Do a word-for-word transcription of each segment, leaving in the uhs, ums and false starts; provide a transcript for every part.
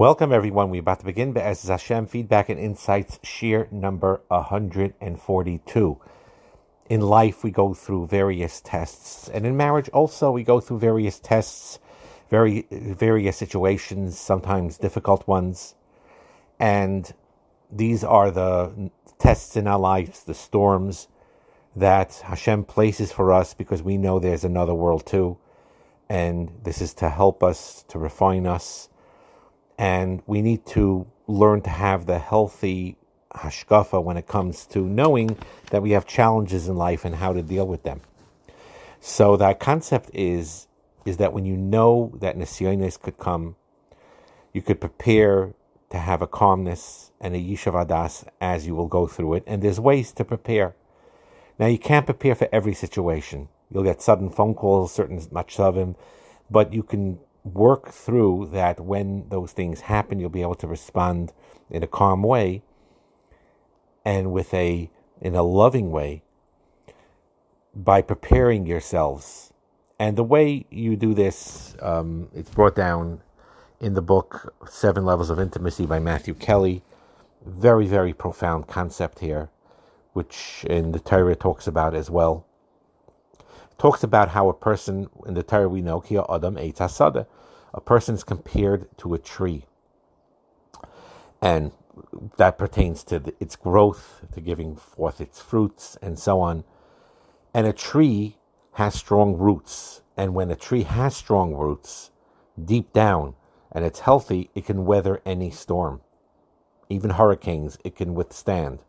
Welcome, everyone. We're about to begin Be'ez Hashem Feedback and Insights, Shir number one hundred forty-two. In life, we go through various tests, and in marriage also, we go through various tests, very various situations, sometimes difficult ones, and these are the tests in our lives, the storms that Hashem places for us, because we know there's another world too, and this is to help us, to refine us. And we need to learn to have the healthy hashkafa when it comes to knowing that we have challenges in life and how to deal with them. So that concept is, is that when you know that nisyonos could come, you could prepare to have a calmness and a yishuv hadas as you will go through it. And there's ways to prepare. Now, you can't prepare for every situation. You'll get sudden phone calls, certain matchavim, but you can work through that. When those things happen, you'll be able to respond in a calm way and with a in a loving way by preparing yourselves. And the way you do this, um, it's brought down in the book Seven Levels of Intimacy by Matthew Kelly. Very, very profound concept here, which in the Torah talks about as well. Talks about how a person, in the Torah we know, Ki Adam Eitz Hasada, a person is compared to a tree. And that pertains to the, its growth, to giving forth its fruits, and so on. And a tree has strong roots. And when a tree has strong roots, deep down, and it's healthy, it can weather any storm. Even hurricanes, it can withstand.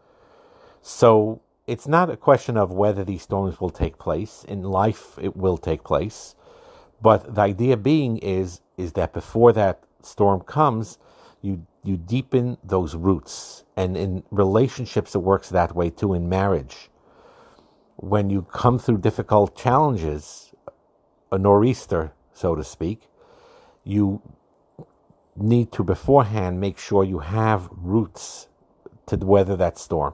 So it's not a question of whether these storms will take place. In life, it will take place. But the idea being is, is that before that storm comes, you you deepen those roots. And in relationships, it works that way too, in marriage. When you come through difficult challenges, a nor'easter, so to speak, you need to beforehand make sure you have roots to weather that storm.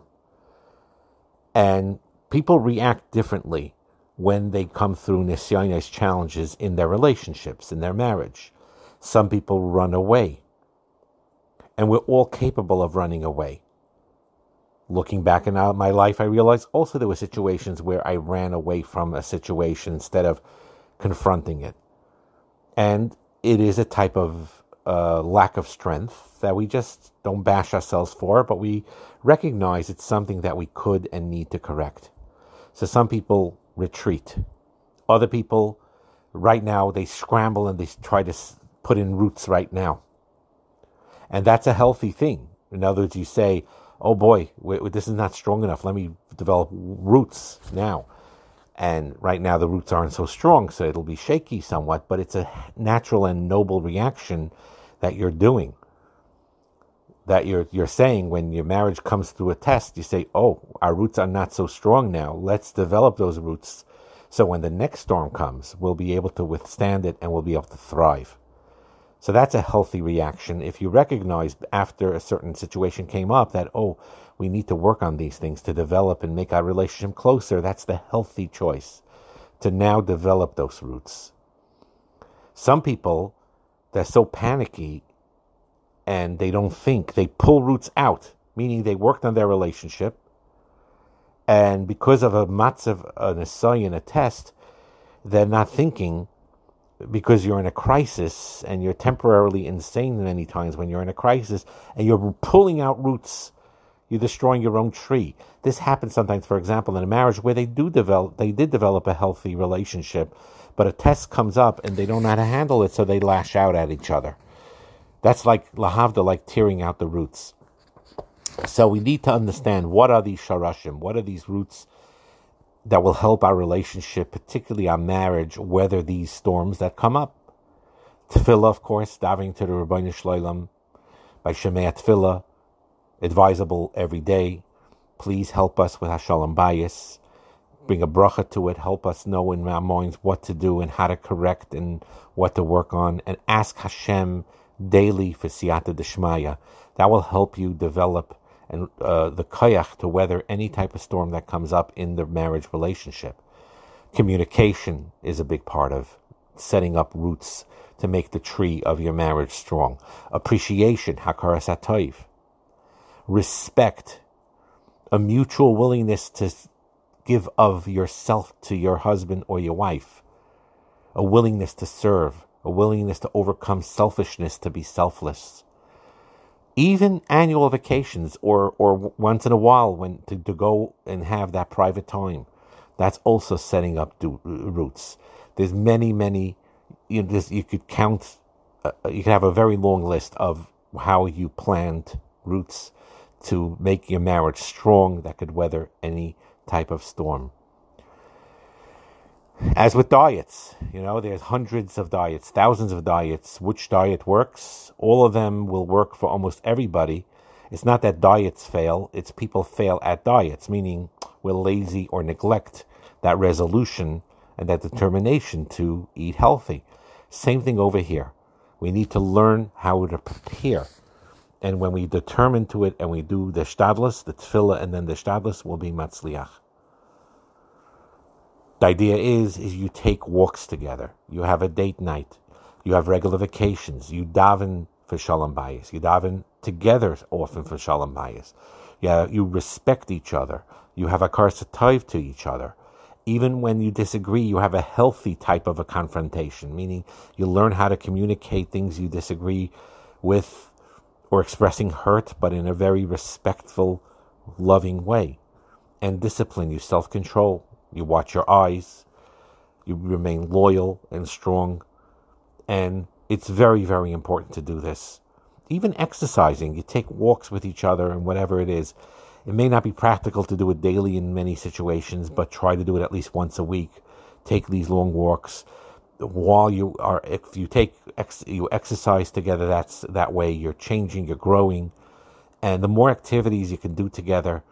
And people react differently when they come through nisyonos, challenges in their relationships, in their marriage. Some people run away. And we're all capable of running away. Looking back in my life, I realized also there were situations where I ran away from a situation instead of confronting it. And it is a type of uh, lack of strength that we just don't bash ourselves for, but we recognize it's something that we could and need to correct. So some people retreat. Other people, right now, they scramble and they try to put in roots right now. And that's a healthy thing. In other words, you say, oh boy, this is not strong enough. Let me develop roots now. And right now the roots aren't so strong, so it'll be shaky somewhat, but it's a natural and noble reaction that you're doing. That you're you're saying when your marriage comes through a test, you say, oh, our roots are not so strong now. Let's develop those roots so when the next storm comes, we'll be able to withstand it and we'll be able to thrive. So that's a healthy reaction. If you recognize after a certain situation came up that, oh, we need to work on these things to develop and make our relationship closer, that's the healthy choice, to now develop those roots. Some people, they're so panicky and they don't think, they pull roots out, meaning they worked on their relationship, and because of a matzav, an asayin, a test, they're not thinking, because you're in a crisis and you're temporarily insane many times when you're in a crisis and you're pulling out roots, you're destroying your own tree. This happens sometimes, for example, in a marriage where they do develop, they did develop a healthy relationship, but a test comes up and they don't know how to handle it, so they lash out at each other. That's like lahavda, like tearing out the roots. So we need to understand, what are these sharashim? What are these roots that will help our relationship, particularly our marriage, weather these storms that come up? Tefillah, of course, davening to the Ribbono Shel Olam by Shemei Tefillah, advisable every day. Please help us with Hashalom Bayis. Bring a bracha to it. Help us know in our minds what to do and how to correct and what to work on. And ask Hashem daily for siyata d'shmaya. That will help you develop and uh, the koyach to weather any type of storm that comes up in the marriage relationship. Communication is a big part of setting up roots to make the tree of your marriage strong. Appreciation, hakaras hatoiv. Respect, a mutual willingness to give of yourself to your husband or your wife. A willingness to serve, a willingness to overcome selfishness, to be selfless. Even annual vacations, or, or once in a while when to, to go and have that private time. That's also setting up do, roots. There's many, many, you know, you could count, uh, you could have a very long list of how you planned roots to make your marriage strong that could weather any type of storm. As with diets, you know, there's hundreds of diets, thousands of diets. Which diet works? All of them will work for almost everybody. It's not that diets fail, it's people fail at diets, meaning we're lazy or neglect that resolution and that determination to eat healthy. Same thing over here. We need to learn how to prepare. And when we determine to it and we do the shtadlus, the tefillah, and then the shtadlus, will be matzliach. The idea is, is you take walks together. You have a date night. You have regular vacations. You daven for shalom bayis. You daven together often for shalom bayis. Yeah, you respect each other. You have a hakaras hatov to each other. Even when you disagree, you have a healthy type of a confrontation, meaning you learn how to communicate things you disagree with or expressing hurt, but in a very respectful, loving way. And discipline, you self-control. You watch your eyes, you remain loyal and strong, and it's very, very important to do this. Even exercising, you take walks with each other and whatever it is. It may not be practical to do it daily in many situations, but try to do it at least once a week. Take these long walks. While you are, if you take, you exercise together, that's that way you're changing, you're growing, and the more activities you can do together,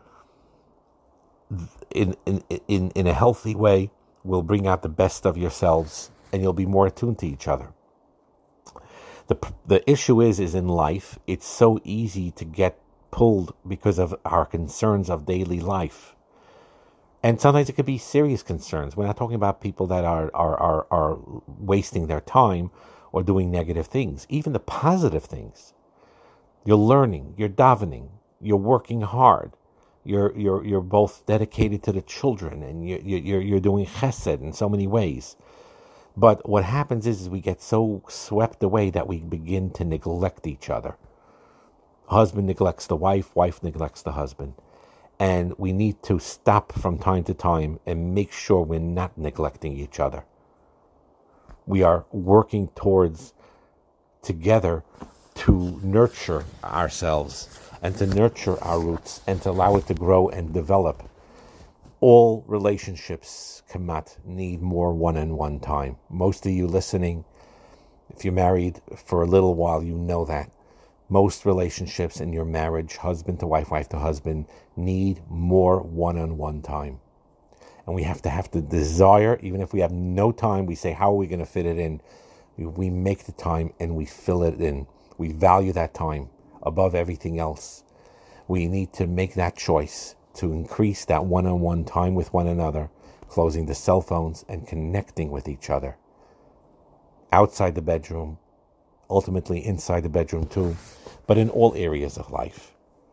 In, in in in a healthy way, will bring out the best of yourselves, and you'll be more attuned to each other. The the issue is, is in life, it's so easy to get pulled because of our concerns of daily life. And sometimes it could be serious concerns. We're not talking about people that are, are, are, are wasting their time or doing negative things. Even the positive things. You're learning, you're davening, you're working hard. You're you're you're both dedicated to the children, and you you're you're doing chesed in so many ways. But what happens is, is we get so swept away that we begin to neglect each other. Husband neglects the wife, wife neglects the husband, and we need to stop from time to time and make sure we're not neglecting each other. We are working towards together to nurture ourselves and to nurture our roots and to allow it to grow and develop. All relationships cannot need more one-on-one time. Most of you listening, if you're married for a little while, you know that. Most relationships in your marriage, husband to wife, wife to husband, need more one-on-one time. And we have to have the desire, even if we have no time, we say, how are we going to fit it in? We make the time and we fill it in. We value that time above everything else. We need to make that choice to increase that one-on-one time with one another, closing the cell phones and connecting with each other. Outside the bedroom, ultimately inside the bedroom too, but in all areas of life.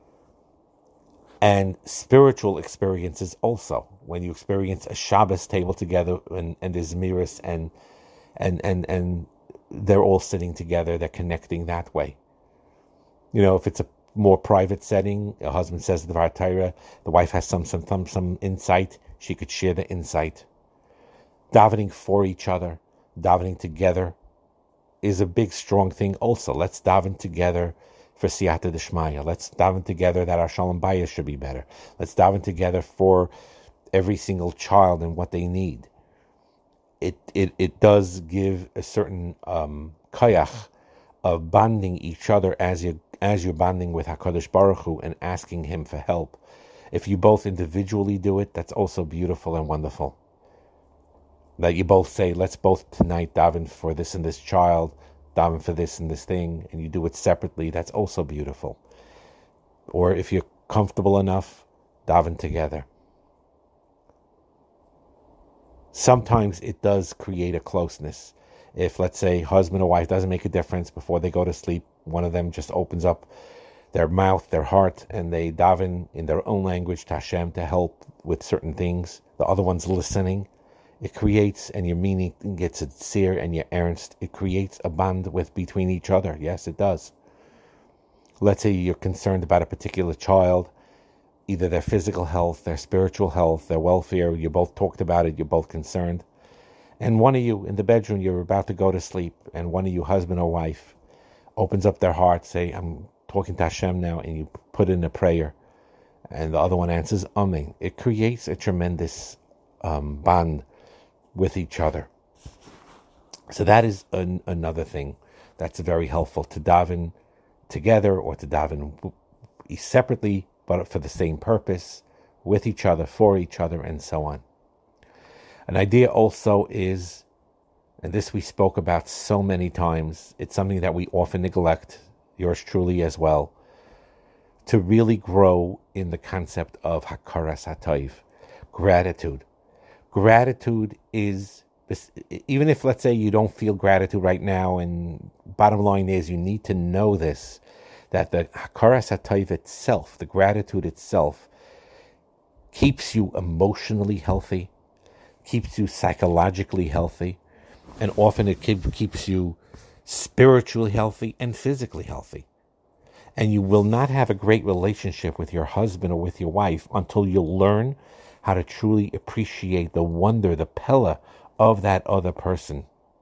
And spiritual experiences also. When you experience a Shabbos table together and, and there's miras and and and and they're all sitting together, they're connecting that way. You know, if it's a more private setting, a husband says the Dvar Torah, the wife has some some some some insight, she could share the insight. Davening for each other, davening together is a big, strong thing also. Let's daven together for Siyata D'Shmaya. Let's daven together that our Shalom Bayis should be better. Let's daven together for every single child and what they need. It it, it does give a certain um, kayach of bonding each other as you as you're bonding with HaKadosh Baruch Hu and asking Him for help. If you both individually do it, that's also beautiful and wonderful. That you both say, let's both tonight daven for this and this child, daven for this and this thing, and you do it separately, that's also beautiful. Or if you're comfortable enough, daven together. Sometimes it does create a closeness. If, let's say, husband or wife, doesn't make a difference, before they go to sleep, one of them just opens up their mouth, their heart, and they daven in their own language to Hashem to help with certain things. The other one's listening. It creates, and your meaning gets sincere and your ernst. It creates a bond with between each other. Yes, it does. Let's say you're concerned about a particular child, either their physical health, their spiritual health, their welfare. You both talked about it. You're both concerned. And one of you in the bedroom, you're about to go to sleep, and one of you, husband or wife, opens up their heart, say, I'm talking to Hashem now, and you put in a prayer, and the other one answers, Amen. It creates a tremendous um, bond with each other. So that is an, another thing that's very helpful, to daven together or to daven separately, but for the same purpose, with each other, for each other, and so on. An idea also is, and this we spoke about so many times, it's something that we often neglect, yours truly as well, to really grow in the concept of hakaras hatov, gratitude. Gratitude is, this, even if, let's say, you don't feel gratitude right now, and bottom line is you need to know this, that the hakaras hatov itself, the gratitude itself, keeps you emotionally healthy, keeps you psychologically healthy, and often it keeps you spiritually healthy and physically healthy. And you will not have a great relationship with your husband or with your wife until you'll learn how to truly appreciate the wonder, the pella of that other person.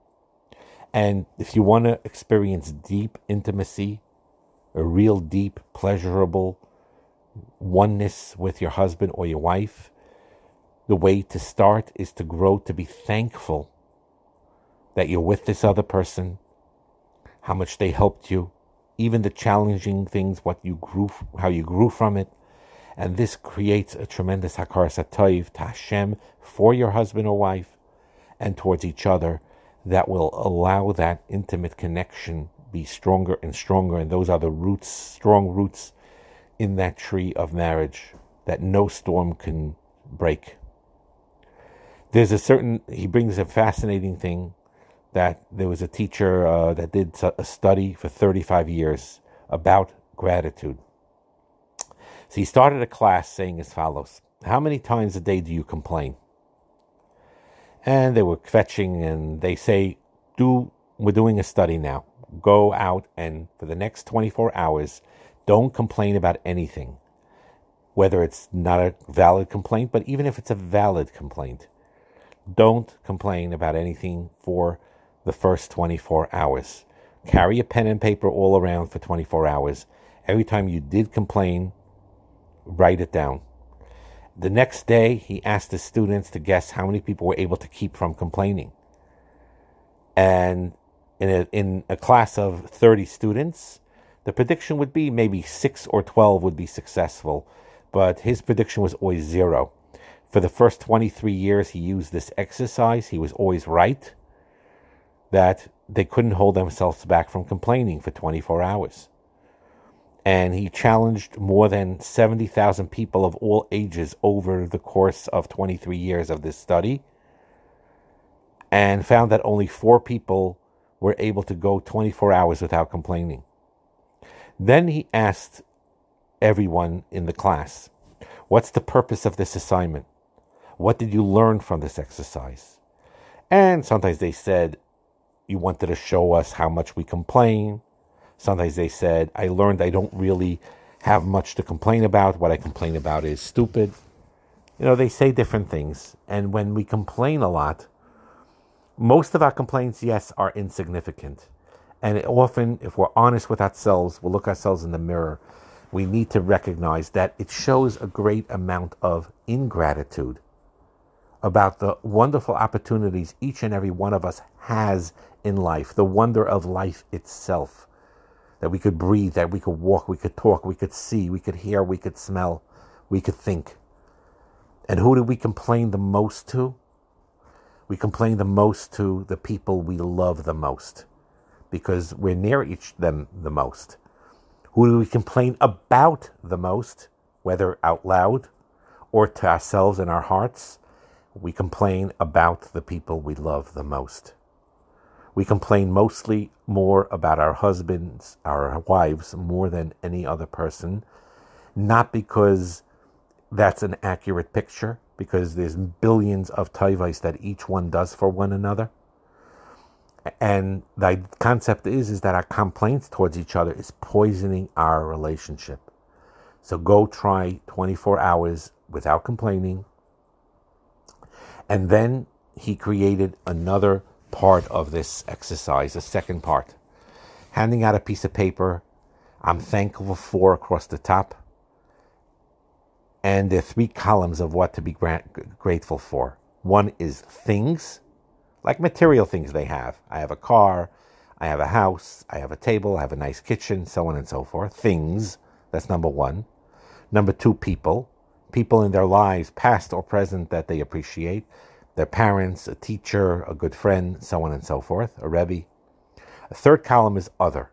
And if you want to experience deep intimacy, a real deep, pleasurable oneness with your husband or your wife, the way to start is to grow to be thankful that you're with this other person, how much they helped you, even the challenging things, what you grew, how you grew from it. And this creates a tremendous hakaras hatov to Hashem for your husband or wife and towards each other that will allow that intimate connection be stronger and stronger. And those are the roots, strong roots in that tree of marriage that no storm can break. There's a certain, he brings a fascinating thing, that there was a teacher uh, that did a study for thirty-five years about gratitude. So he started a class saying as follows: how many times a day do you complain? And they were fetching, and they say, "Do we're doing a study now. Go out and for the next twenty-four hours, don't complain about anything. Whether it's not a valid complaint, but even if it's a valid complaint, don't complain about anything for the first twenty-four hours. Carry a pen and paper all around for twenty-four hours. Every time you did complain, write it down." The next day, he asked the students to guess how many people were able to keep from complaining. And in a, in a class of thirty students, the prediction would be maybe six or twelve would be successful, but his prediction was always zero. For the first twenty-three years he used this exercise, he was always right, that they couldn't hold themselves back from complaining for twenty-four hours. And he challenged more than seventy thousand people of all ages over the course of twenty-three years of this study, and found that only four people were able to go twenty-four hours without complaining. Then he asked everyone in the class, what's the purpose of this assignment? What did you learn from this exercise? And sometimes they said, you wanted to show us how much we complain. Sometimes they said, I learned I don't really have much to complain about. What I complain about is stupid. You know, they say different things. And when we complain a lot, most of our complaints, yes, are insignificant. And often, if we're honest with ourselves, we'll look ourselves in the mirror, we need to recognize that it shows a great amount of ingratitude about the wonderful opportunities each and every one of us has in life, the wonder of life itself, that we could breathe, that we could walk, we could talk, we could see, we could hear, we could smell, we could think. And who do we complain the most to? We complain the most to the people we love the most, because we're near each them the most. Who do we complain about the most, whether out loud or to ourselves in our hearts? We complain about the people we love the most. We complain mostly more about our husbands, our wives, more than any other person. Not because that's an accurate picture, because there's billions of tayvais that each one does for one another. And the concept is, is that our complaints towards each other is poisoning our relationship. So go try twenty-four hours without complaining. And then he created another part of this exercise, a second part. Handing out a piece of paper, I'm thankful for, across the top. And there are three columns of what to be gra- grateful for. One is things, like material things they have. I have a car, I have a house, I have a table, I have a nice kitchen, so on and so forth. Things, that's number one. Number two, people. People in their lives, past or present, that they appreciate. Their parents, a teacher, a good friend, so on and so forth, a rebbe. A third column is other.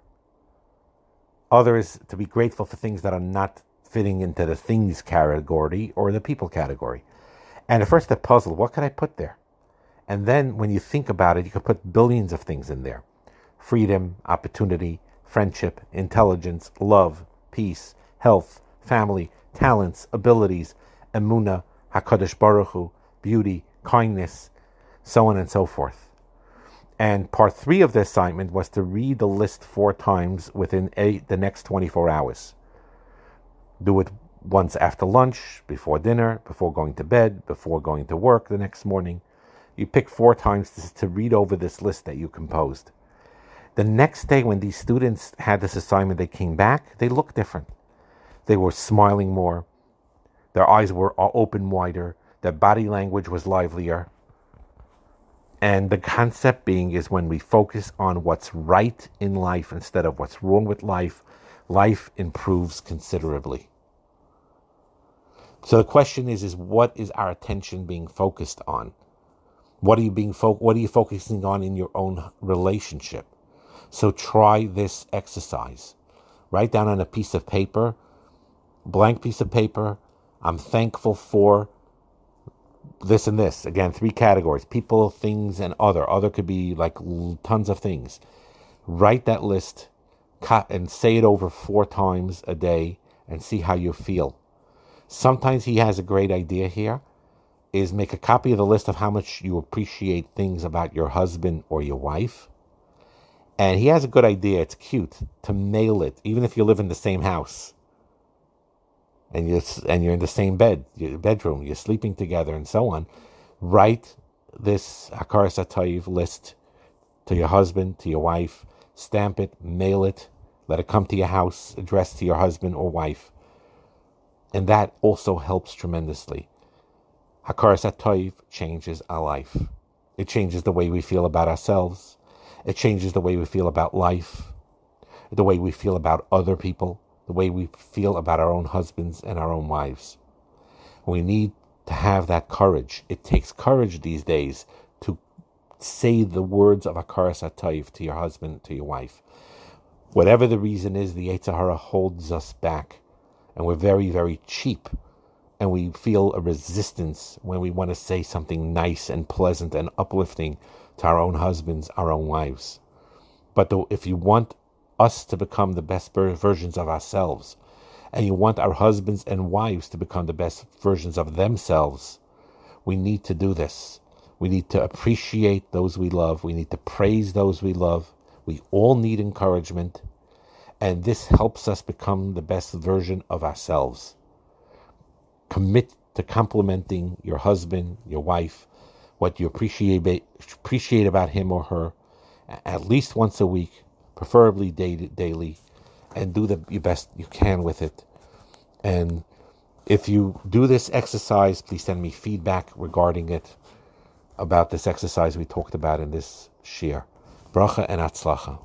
Other is to be grateful for things that are not fitting into the things category or the people category. And at first they're puzzled, what could I put there? And then when you think about it, you could put billions of things in there. Freedom, opportunity, friendship, intelligence, love, peace, health, family, talents, abilities, emunah, HaKadosh Baruch Hu, beauty, kindness, so on and so forth. And part three of the assignment was to read the list four times within eight, the next twenty-four hours. Do it once after lunch, before dinner, before going to bed, before going to work the next morning. You pick four times to, to read over this list that you composed. The next day when these students had this assignment, they came back, they looked different. They were smiling more. Their eyes were open wider. Their body language was livelier. And the concept being is when we focus on what's right in life instead of what's wrong with life, life improves considerably. So the question is, is what is our attention being focused on? What are you being fo- what are you focusing on in your own relationship? So try this exercise. Write down on a piece of paper, blank piece of paper, I'm thankful for this and this. Again, three categories: people, things, and other. Other could be like tons of things. Write that list and say it over four times a day and see how you feel. Sometimes he has a great idea here, is make a copy of the list of how much you appreciate things about your husband or your wife. And he has a good idea, it's cute, to mail it, even if you live in the same house. And you're, and you're in the same bed, your bedroom, you're sleeping together and so on. Write this Hakaras HaTov list to your husband, to your wife, stamp it, mail it, let it come to your house, addressed to your husband or wife. And that also helps tremendously. Hakaras HaTov changes our life. It changes the way we feel about ourselves. It changes the way we feel about life, the way we feel about other people, the way we feel about our own husbands and our own wives. We need to have that courage. It takes courage these days to say the words of Hakaras HaTov to your husband, to your wife. Whatever the reason is, the Yetzer Hara holds us back. And we're very, very cheap. And we feel a resistance when we want to say something nice and pleasant and uplifting to our own husbands, our own wives. But though, if you want us to become the best versions of ourselves, and you want our husbands and wives to become the best versions of themselves, we need to do this. We need to appreciate those we love. We need to praise those we love. We all need encouragement. And this helps us become the best version of ourselves. Commit to complimenting your husband, your wife, what you appreciate appreciate about him or her, at least once a week, preferably daily, and do the your best you can with it. And if you do this exercise, please send me feedback regarding it, about this exercise we talked about in this shir. Bracha and Atzlacha.